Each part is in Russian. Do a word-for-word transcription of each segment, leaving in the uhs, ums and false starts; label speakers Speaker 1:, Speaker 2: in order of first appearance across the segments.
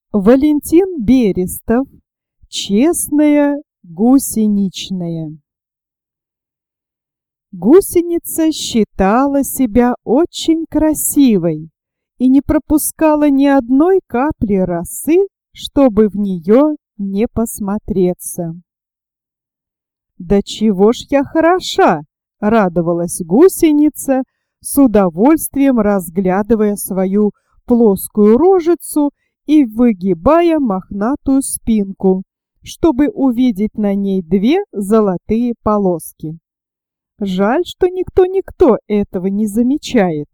Speaker 1: Валентин Берестов. Честная гусеничная. Гусеница считала себя очень красивой и не пропускала ни одной капли росы, чтобы в нее не посмотреться. «Да чего ж я хороша!» — радовалась гусеница, с удовольствием разглядывая свою плоскую рожицу и выгибая мохнатую спинку, чтобы увидеть на ней две золотые полоски. Жаль, что никто-никто этого не замечает.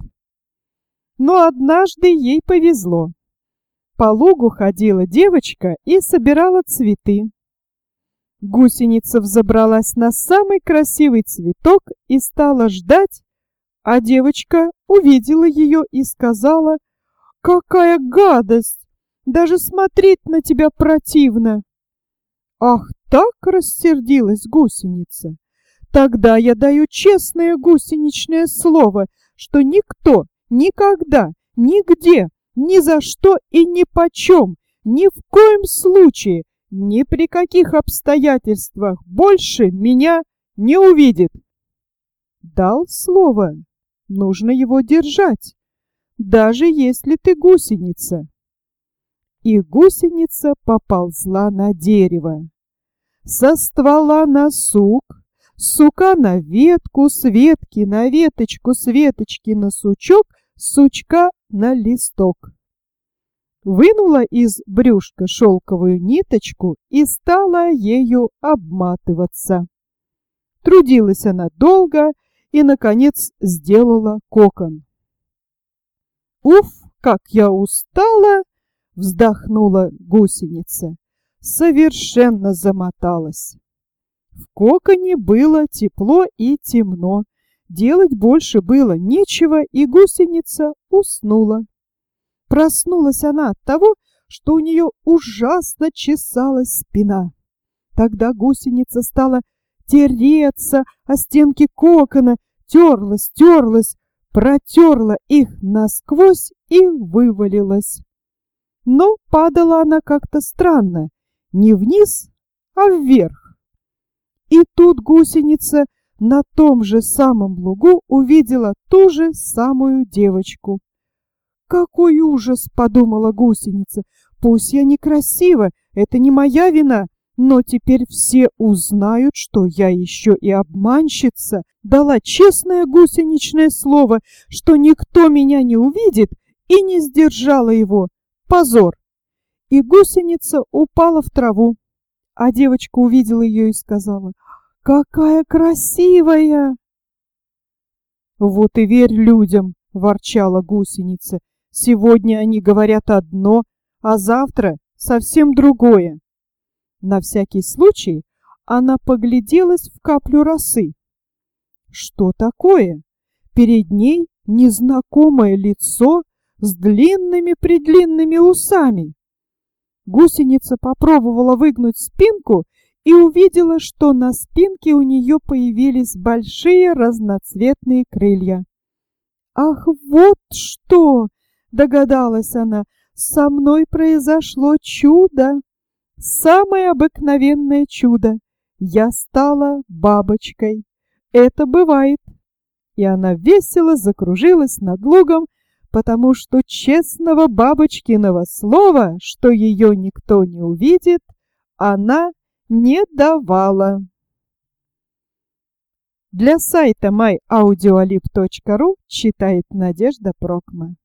Speaker 1: Но однажды ей повезло. По лугу ходила девочка и собирала цветы. Гусеница взобралась на самый красивый цветок и стала ждать, а девочка увидела ее и сказала: «Какая гадость! Даже смотреть на тебя противно!» «Ах так!» — рассердилась гусеница. «Тогда я даю честное гусеничное слово, что никто, никогда, нигде, ни за что и ни почем, ни в коем случае, ни при каких обстоятельствах больше меня не увидит». Дал слово, нужно его держать, даже если ты гусеница. И гусеница поползла на дерево. Со ствола на сук, с сука на ветку, с ветки на веточку, с веточки на сучок, с сучка на листок. Вынула из брюшка шелковую ниточку и стала ею обматываться. Трудилась она долго и, наконец, сделала кокон. «Уф, как я устала!» — вздохнула гусеница. Совершенно замоталась. В коконе было тепло и темно. Делать больше было нечего, и гусеница уснула. Проснулась она от того, что у нее ужасно чесалась спина. Тогда гусеница стала тереться о стенки кокона, терлась, терлась, протерла их насквозь и вывалилась. Но падала она как-то странно, не вниз, а вверх. И тут гусеница на том же самом лугу увидела ту же самую девочку. «Какой ужас!» — подумала гусеница. «Пусть я некрасива, это не моя вина, но теперь все узнают, что я еще и обманщица, дала честное гусеничное слово, что никто меня не увидит, и не сдержала его. Позор!» И гусеница упала в траву, а девочка увидела ее и сказала: «Какая красивая!» «Вот и верь людям!» — ворчала гусеница. «Сегодня они говорят одно, а завтра совсем другое». На всякий случай она погляделась в каплю росы. Что такое? Перед ней незнакомое лицо с длинными-предлинными усами. Гусеница попробовала выгнуть спинку и увидела, что на спинке у нее появились большие разноцветные крылья. «Ах, вот что!» — догадалась она. «Со мной произошло чудо! Самое обыкновенное чудо! Я стала бабочкой! Это бывает!» И она весело закружилась над лугом, потому что честного бабочкиного слова, что ее никто не увидит, она не давала. Для сайта май аудиолиб точка ру читает Надежда Прокма.